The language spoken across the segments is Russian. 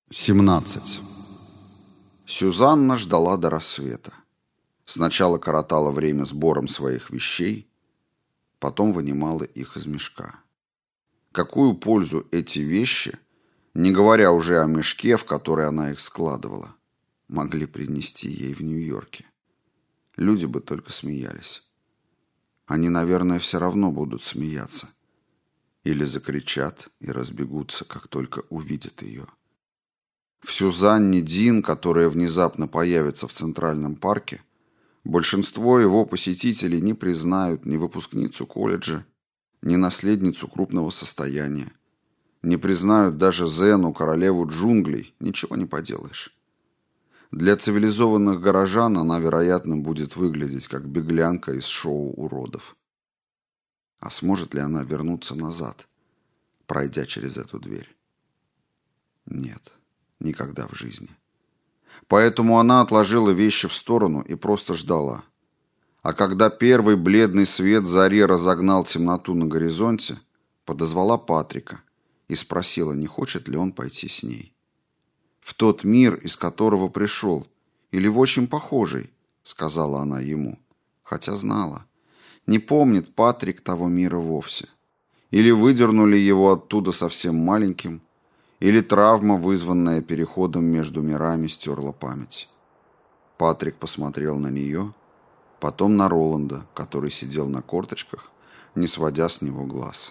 17. Сюзанна ждала до рассвета. Сначала коротала время сбором своих вещей, потом вынимала их из мешка. Какую пользу эти вещи, не говоря уже о мешке, в который она их складывала, могли принести ей в Нью-Йорке? Люди бы только смеялись. Они, наверное, все равно будут смеяться. Или закричат и разбегутся, как только увидят ее. В Сюзанне Дин, которая внезапно появится в Центральном парке, большинство его посетителей не признают ни выпускницу колледжа, ни наследницу крупного состояния, не признают даже Зену, королеву джунглей, ничего не поделаешь. Для цивилизованных горожан она, вероятно, будет выглядеть как беглянка из шоу уродов. А сможет ли она вернуться назад, пройдя через эту дверь? Нет. Никогда в жизни. Поэтому она отложила вещи в сторону и просто ждала. А когда первый бледный свет зари разогнал темноту на горизонте, подозвала Патрика и спросила, не хочет ли он пойти с ней. «В тот мир, из которого пришел, или в очень похожий», — сказала она ему, хотя знала. Не помнит Патрик того мира вовсе. Или выдернули его оттуда совсем маленьким, или травма, вызванная переходом между мирами, стерла память. Патрик посмотрел на нее, потом на Роланда, который сидел на корточках, не сводя с него глаз.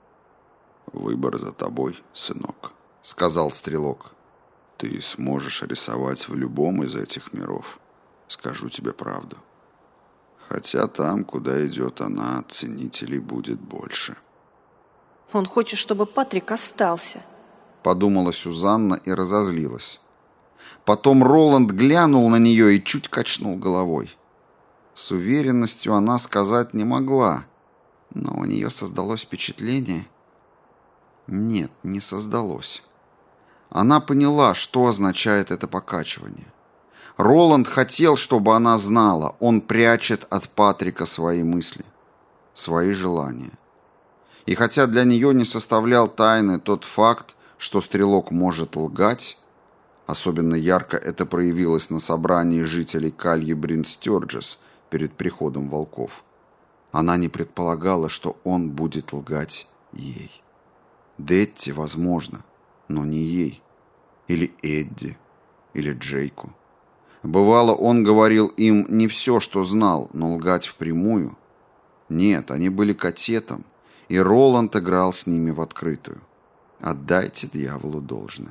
«Выбор за тобой, сынок», — сказал стрелок. «Ты сможешь рисовать в любом из этих миров, скажу тебе правду. Хотя там, куда идет она, ценителей будет больше». «Он хочет, чтобы Патрик остался», — подумала Сюзанна и разозлилась. Потом Роланд глянул на нее и чуть качнул головой. С уверенностью она сказать не могла, но у нее создалось впечатление. Нет, не создалось. Она поняла, что означает это покачивание. Роланд хотел, чтобы она знала, он прячет от Патрика свои мысли, свои желания. И хотя для нее не составлял тайны тот факт, что стрелок может лгать, особенно ярко это проявилось на собрании жителей Кальи Брин-Стёрджес перед приходом волков, она не предполагала, что он будет лгать ей. Детти, возможно, но не ей. Или Эдди, или Джейку. Бывало, он говорил им не все, что знал, но лгать впрямую. Нет, они были катетом, и Роланд играл с ними в открытую. Отдайте дьяволу должное.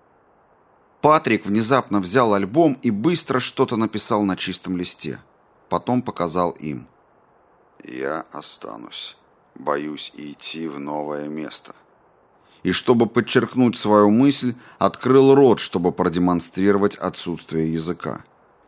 Патрик внезапно взял альбом и быстро что-то написал на чистом листе. Потом показал им. «Я останусь. Боюсь идти в новое место». И чтобы подчеркнуть свою мысль, открыл рот, чтобы продемонстрировать отсутствие языка.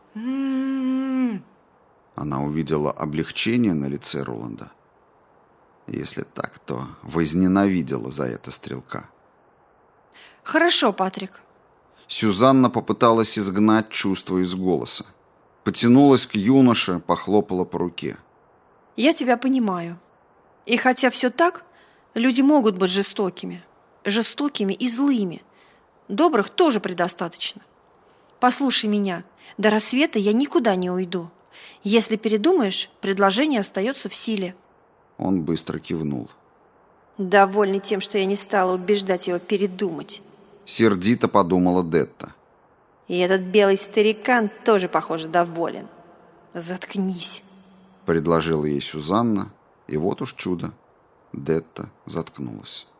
Она увидела облегчение на лице Роланда. Если так, то возненавидела за это стрелка. «Хорошо, Патрик». Сюзанна попыталась изгнать чувство из голоса. Потянулась к юноше, похлопала по руке. «Я тебя понимаю. И хотя все так, люди могут быть жестокими. Жестокими и злыми. Добрых тоже предостаточно. Послушай меня, до рассвета я никуда не уйду. Если передумаешь, предложение остается в силе». Он быстро кивнул. «Довольный тем, что я не стала убеждать его передумать», — сердито подумала Детта. «И этот белый старикан тоже, похоже, доволен. Заткнись», — предложила ей Сюзанна, и вот уж чудо. Детта заткнулась.